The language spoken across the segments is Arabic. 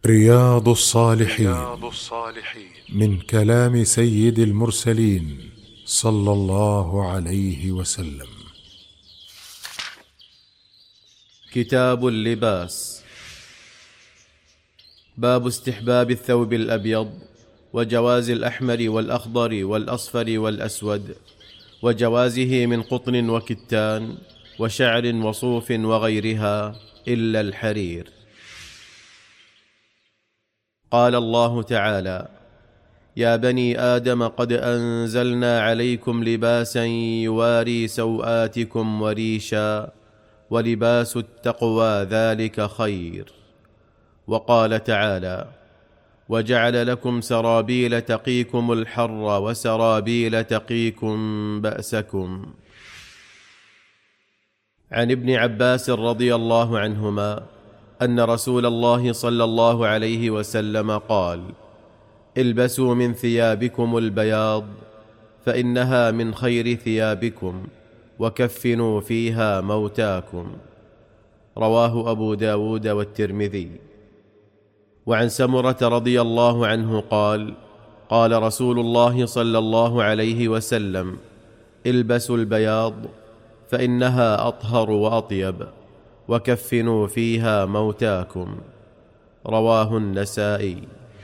رياض الصالحين من كلام سيد المرسلين صلى الله عليه وسلم. كتاب اللباس. باب استحباب الثوب الأبيض وجواز الأحمر والأخضر والأصفر والأسود، وجوازه من قطن وكتان وشعر وصوف وغيرها إلا الحرير. قال الله تعالى: يا بني آدم قد أنزلنا عليكم لباسا يواري سوآتكم وريشا ولباس التقوى ذلك خير. وقال تعالى: وجعل لكم سرابيل تقيكم الحر وسرابيل تقيكم بأسكم. عن ابن عباس رضي الله عنهما أن رسول الله صلى الله عليه وسلم قال: البسوا من ثيابكم البياض فإنها من خير ثيابكم، وكفنوا فيها موتاكم. رواه أبو داود والترمذي. وعن سمرة رضي الله عنه قال: قال رسول الله صلى الله عليه وسلم: البسوا البياض فإنها أطهر وأطيب، وكفنوا فيها موتاكم. رواه النسائي.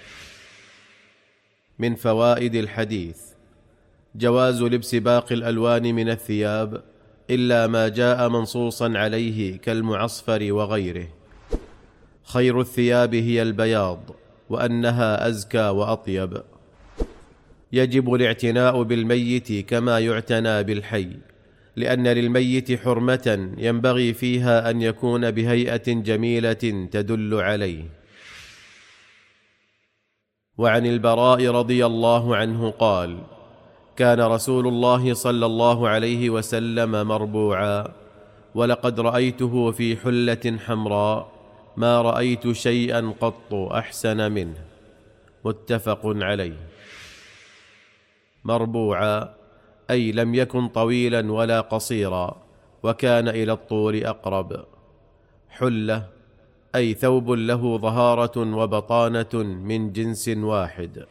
من فوائد الحديث: جواز لبس باقي الألوان من الثياب إلا ما جاء منصوصا عليه كالمعصفر وغيره. خير الثياب هي البياض، وأنها أزكى وأطيب. يجب الاعتناء بالميت كما يعتنى بالحي، لأن للميت حرمة ينبغي فيها أن يكون بهيئة جميلة تدل عليه. وعن البراء رضي الله عنه قال: كان رسول الله صلى الله عليه وسلم مربوعا، ولقد رأيته في حلة حمراء ما رأيت شيئا قط أحسن منه. متفق عليه. مربوعا أي لم يكن طويلا ولا قصيرا، وكان إلى الطول أقرب. حلة أي ثوب له ظهارة وبطانة من جنس واحد.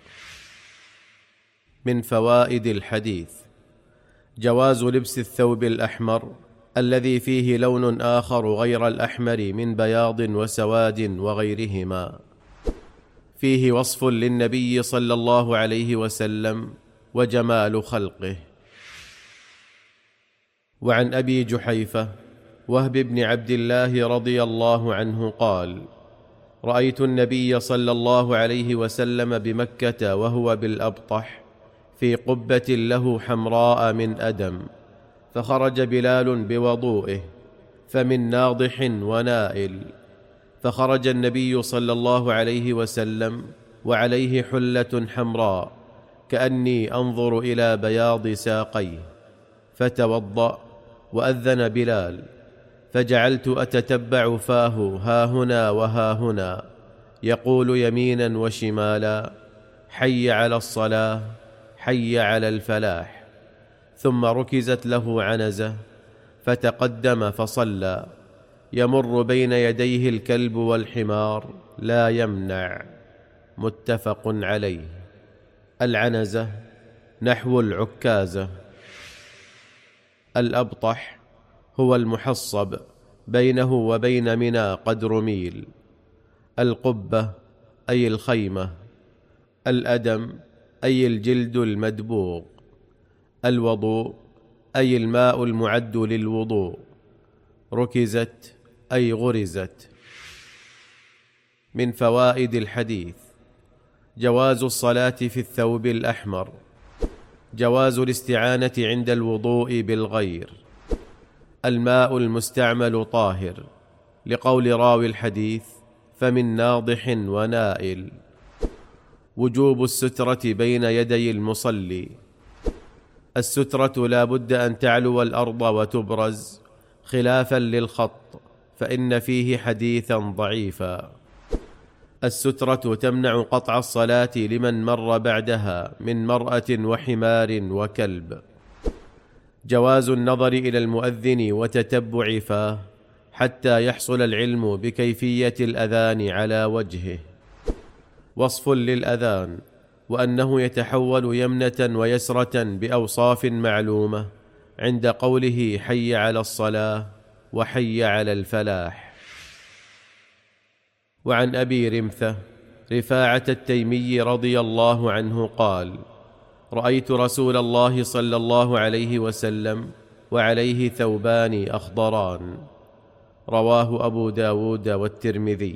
من فوائد الحديث: جواز لبس الثوب الأحمر الذي فيه لون آخر غير الأحمر من بياض وسواد وغيرهما. فيه وصف للنبي صلى الله عليه وسلم وجمال خلقه. وعن أبي جحيفة وهب بن عبد الله رضي الله عنه قال: رأيت النبي صلى الله عليه وسلم بمكة وهو بالأبطح في قبة له حمراء من أدم، فخرج بلال بوضوئه فمن ناضح ونائل، فخرج النبي صلى الله عليه وسلم وعليه حلة حمراء كأني أنظر إلى بياض ساقيه، فتوضأ وأذن بلال، فجعلت أتتبع فاه هاهنا وهاهنا يقول يمينا وشمالا: حي على الصلاة، حي على الفلاح. ثم ركزت له عنزة فتقدم فصلى، يمر بين يديه الكلب والحمار لا يمنع. متفق عليه. العنزة نحو العكازة. الأبطح هو المحصب بينه وبين منى قدر ميل. القبة أي الخيمة. الأدم أي الجلد المدبوغ. الوضوء أي الماء المعد للوضوء. ركزت أي غرزت. من فوائد الحديث: جواز الصلاة في الثوب الأحمر. جواز الاستعانة عند الوضوء بالغير. الماء المستعمل طاهر، لقول راوي الحديث: فمن ناضح ونائل. وجوب السترة بين يدي المصلي. السترة لا بد أن تعلو الأرض وتبرز، خلافا للخط فإن فيه حديثا ضعيفا. السترة تمنع قطع الصلاة لمن مر بعدها من مرأة وحمار وكلب. جواز النظر إلى المؤذن وتتبع فاه حتى يحصل العلم بكيفية الأذان على وجهه. وصف للأذان، وأنه يتحول يمنة ويسرة بأوصاف معلومة عند قوله حي على الصلاة وحي على الفلاح. وعن أبي رمثة رفاعة التيمي رضي الله عنه قال: رأيت رسول الله صلى الله عليه وسلم وعليه ثوبان أخضران. رواه أبو داود والترمذي.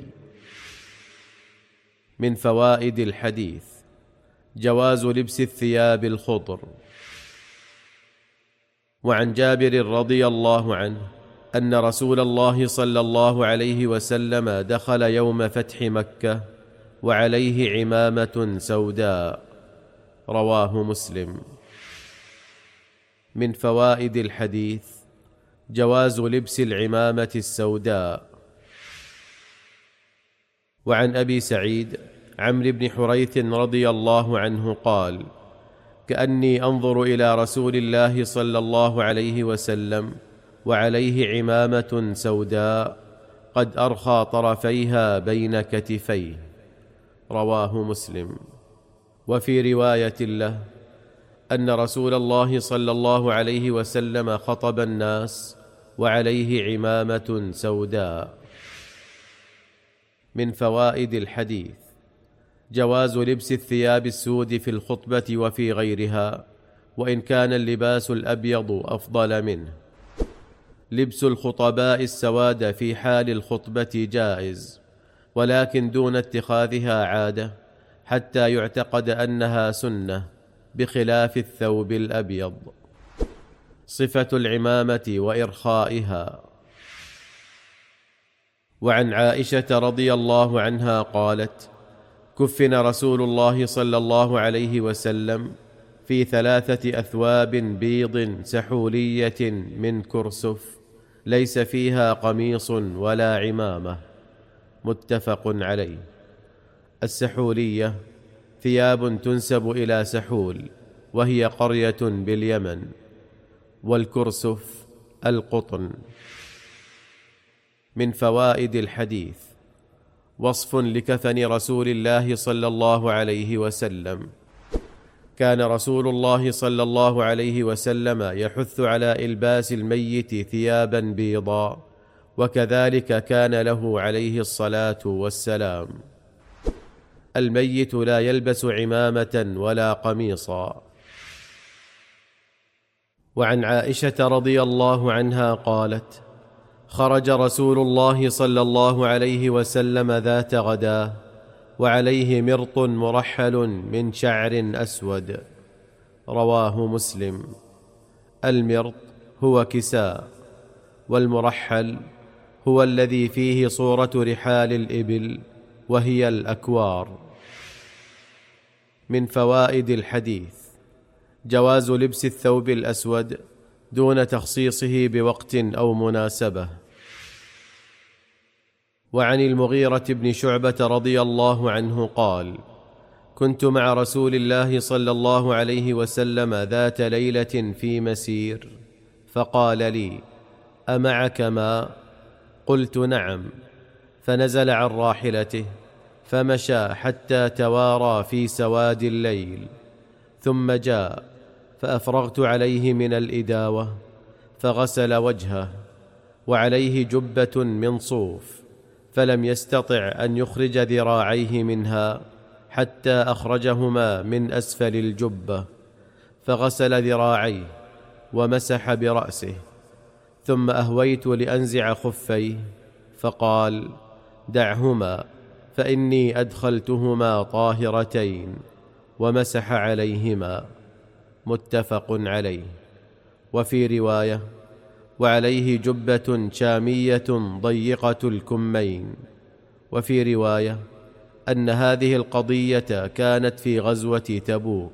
من فوائد الحديث: جواز لبس الثياب الخضر. وعن جابر رضي الله عنه أن رسول الله صلى الله عليه وسلم دخل يوم فتح مكة وعليه عمامة سوداء. رواه مسلم. من فوائد الحديث: جواز لبس العمامة السوداء. وعن أبي سعيد عمرو بن حريث رضي الله عنه قال: كأني أنظر إلى رسول الله صلى الله عليه وسلم وعليه عمامة سوداء قد أرخى طرفيها بين كتفيه. رواه مسلم. وفي رواية له أن رسول الله صلى الله عليه وسلم خطب الناس وعليه عمامة سوداء. من فوائد الحديث: جواز لبس الثياب السود في الخطبة وفي غيرها، وإن كان اللباس الأبيض أفضل منه. لبس الخطباء السواد في حال الخطبة جائز، ولكن دون اتخاذها عادة حتى يعتقد أنها سنة، بخلاف الثوب الأبيض. صفة العمامة وإرخائها. وعن عائشة رضي الله عنها قالت: كفن رسول الله صلى الله عليه وسلم في 3 أثواب بيض سحولية من كرسف، ليس فيها قميص ولا عمامة. متفق عليه. السحولية ثياب تنسب إلى سحول، وهي قرية باليمن، والكرسف القطن. من فوائد الحديث: وصف لكفن رسول الله صلى الله عليه وسلم. كان رسول الله صلى الله عليه وسلم يحث على إلباس الميت ثيابا بيضا، وكذلك كان له عليه الصلاة والسلام. الميت لا يلبس عمامة ولا قميصا. وعن عائشة رضي الله عنها قالت: خرج رسول الله صلى الله عليه وسلم ذات غداه وعليه مرط مرحل من شعر أسود. رواه مسلم. المرط هو كساء، والمرحل هو الذي فيه صورة رحال الإبل، وهي الأكوار. من فوائد الحديث: جواز لبس الثوب الأسود دون تخصيصه بوقت أو مناسبة. وعن المغيرة بن شعبة رضي الله عنه قال: كنت مع رسول الله صلى الله عليه وسلم ذات ليلة في مسير، فقال لي: أمعك ماء؟ قلت: نعم. فنزل عن راحلته فمشى حتى توارى في سواد الليل، ثم جاء فأفرغت عليه من الإداوة فغسل وجهه، وعليه جبة من صوف، فلم يستطع أن يخرج ذراعيه منها حتى أخرجهما من أسفل الجبة، فغسل ذراعيه ومسح برأسه، ثم أهويت لأنزع خفيه فقال: دعهما فإني أدخلتهما طاهرتين، ومسح عليهما. متفق عليه. وفي رواية: وعليه جبة شامية ضيقة الكمين. وفي رواية أن هذه القضية كانت في غزوة تبوك.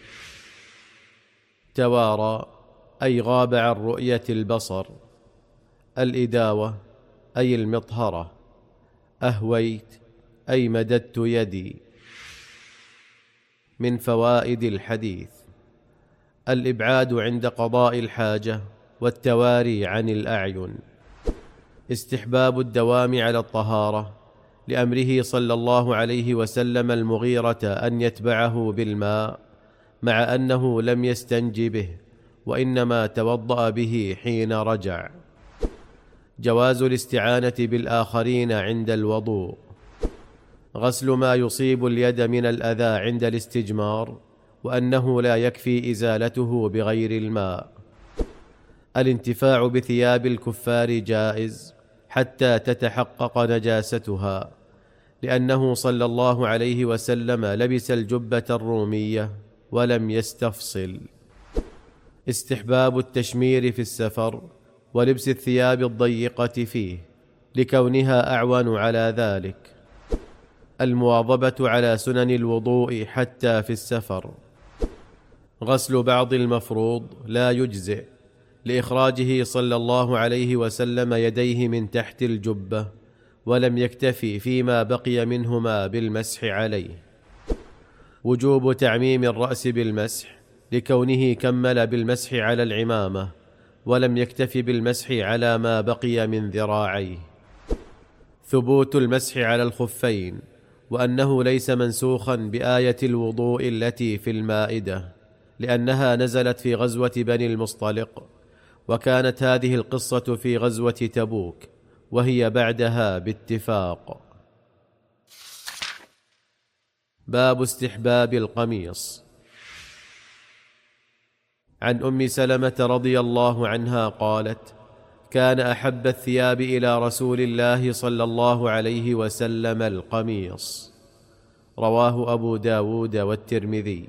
توارى أي غاب عن رؤية البصر. الإداوة أي المطهرة. أهويت أي مددت يدي. من فوائد الحديث: الإبعاد عند قضاء الحاجة والتواري عن الأعين. استحباب الدوام على الطهارة لأمره صلى الله عليه وسلم المغيرة أن يتبعه بالماء، مع أنه لم يستنج به وإنما توضأ به حين رجع. جواز الاستعانة بالآخرين عند الوضوء. غسل ما يصيب اليد من الأذى عند الاستجمار، وأنه لا يكفي إزالته بغير الماء. الانتفاع بثياب الكفار جائز حتى تتحقق نجاستها، لأنه صلى الله عليه وسلم لبس الجبة الرومية ولم يستفصل. استحباب التشمير في السفر ولبس الثياب الضيقة فيه، لكونها أعون على ذلك. المواظبة على سنن الوضوء حتى في السفر. غسل بعض المفروض لا يجزئ، لإخراجه صلى الله عليه وسلم يديه من تحت الجبة، ولم يكتفي فيما بقي منهما بالمسح عليه. وجوب تعميم الرأس بالمسح، لكونه كمل بالمسح على العمامة ولم يكتفي بالمسح على ما بقي من ذراعيه. ثبوت المسح على الخفين، وأنه ليس منسوخا بآية الوضوء التي في المائدة، لأنها نزلت في غزوة بني المصطلق، وكانت هذه القصة في غزوة تبوك، وهي بعدها باتفاق. باب استحباب القميص. عن أم سلمة رضي الله عنها قالت: كان أحب الثياب إلى رسول الله صلى الله عليه وسلم القميص. رواه أبو داود والترمذي.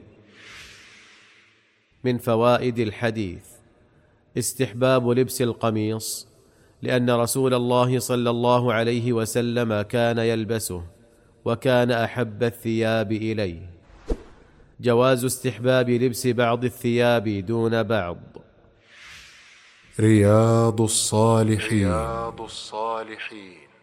من فوائد الحديث: استحباب لبس القميص، لأن رسول الله صلى الله عليه وسلم كان يلبسه، وكان أحب الثياب إليه. جواز استحباب لبس بعض الثياب دون بعض. رياض الصالحين